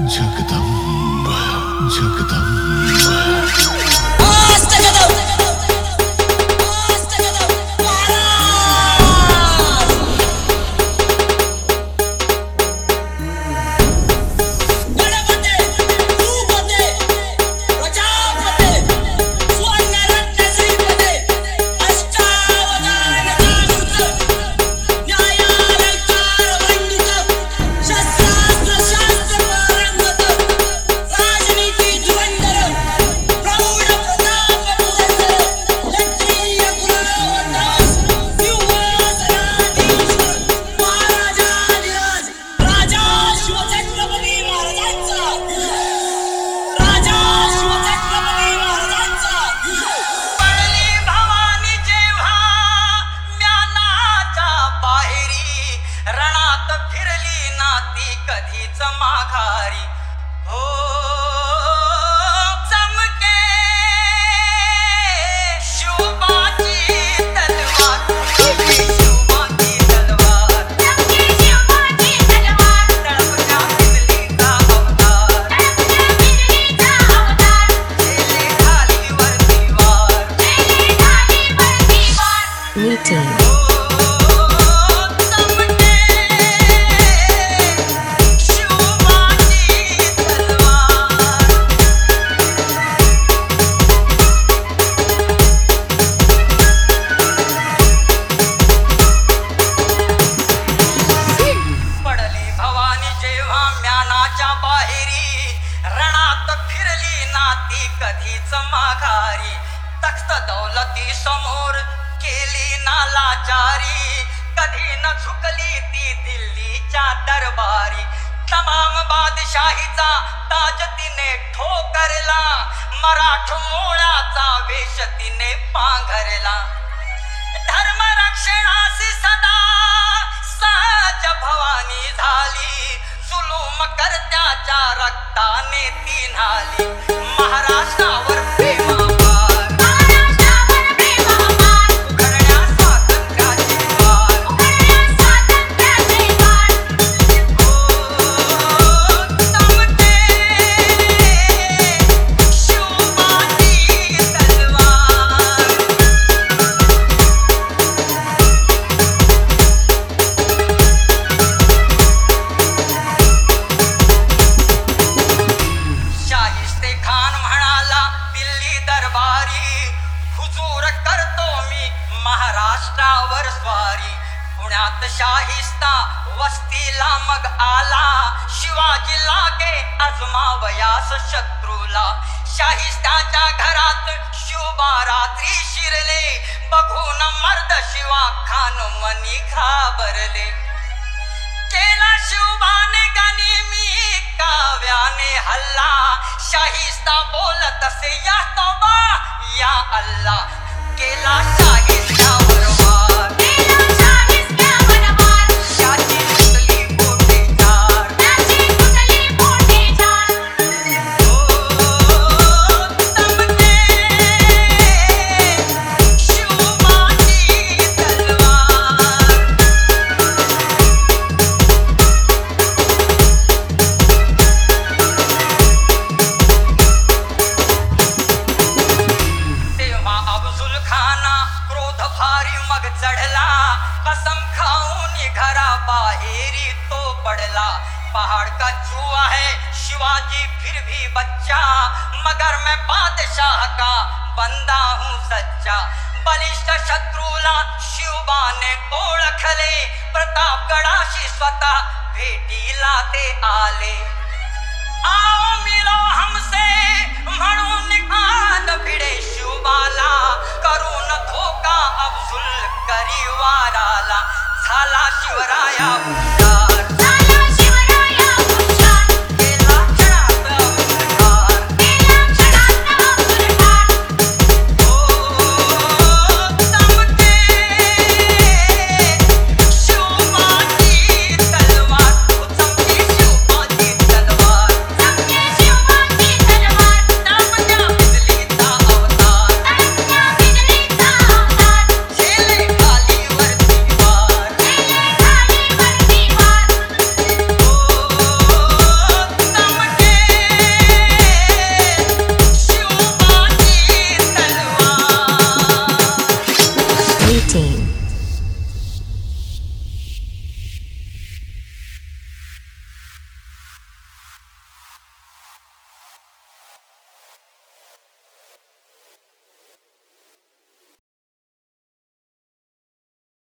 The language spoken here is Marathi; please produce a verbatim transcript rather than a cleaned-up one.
जगदंब जगदंब कधीच माघारी हो चमके शिवबाची तलवार शिवबाची तलवार चमके शिवबाची तलवार तळपत्या बिजलीचा अवतार तळपत्या बिजलीचा अवतार झेले ढालीवरती वार झेले ढालीवरती वार Meeting. कधीच माघारी तख्त दौलती समोर केली नालाचारी कधी न झुकली ती दिल्लीच्या दरबारी तमाम बादशाहीचा ताज तिने ठोकरला मराठमोळ्याचा वेश तिने पांघरला धर्मरक्षणासी सदा सहज भवानी झाली जुलूम करत्याच्या रक्ताने ती न्हाली महाराष्ट्रावर प्रेमापार महाराष्ट्रावर प्रेमापार उघडण्या स्वातंत्र्याचे द्वार उघडण्या स्वातंत्र्याचे द्वार हो चमके शिवबाची तलवार शाहिस्ते खान म्हणाला दिल्ली दरबारी हुजूर करतो मी महाराष्ट्रावर स्वारी पुण्यात शाहिस्ता वस्तीला मग आला शिवाजी लागे आजमावयास शत्रूला शाहिस्ताच्या घरात शिवबा रात्री शिरले बघून मर्द शिवा खान मनी घाबरले केला शिवबाने गनिमी काव्याने हल्ला शाहिस्ता बोलत असे या तोबा या अल्लाह केला शाहिस्त्यावर वार केला शाहिस्त्यावर वार त्याची फुटली बोटे चार त्याची फुटली बोटे चार हो चमके शिवबाची तलवार तेव्हा अफझल खाना क्रोध भारी मग चढला कसम खाऊन घरा बाहेरी तो पड़ला पहाड़ का जुआ है शिवाजी फिर भी बच्चा मगर मैं बादशाह का बंदा हूँ सच्चा बलिष्ठ शत्रूला शिवबाने ओळखले प्रतापगडाशी स्वतः भेटीला ते आले आओ मिलो हमसे म्हणून आन भिडे